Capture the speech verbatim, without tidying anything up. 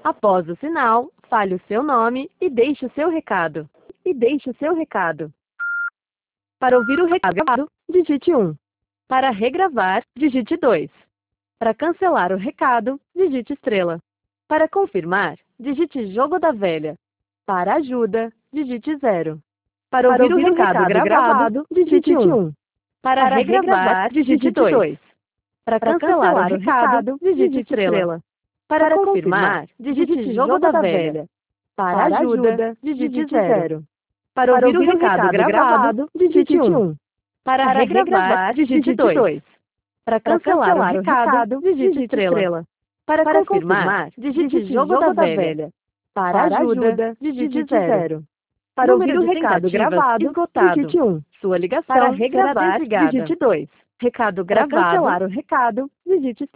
Após o sinal, fale o seu nome e deixe o seu recado. E deixe o seu recado. Para ouvir o recado gravado, digite um. Para regravar, digite dois. Para cancelar o recado, digite estrela. Para confirmar, digite jogo da velha. Para ajuda, digite zero. Para ouvir, Para ouvir o recado, recado gravado, digite um. Para, Para regravar, digite dois. Para cancelar o recado, digite estrela. Para, Para confirmar, digite jogo da velha. Para ajuda, digite zero. Para ouvir o recado gravado, digite um. Para regravar, digite dois. Para cancelar o recado, digite estrela. Para confirmar, digite jogo da velha. Para ajuda, digite zero. Para ouvir o recado gravado, digite um. Sua ligação Para regravar, será desligada. digite dois. Recado Para gravado. cancelar o recado, digite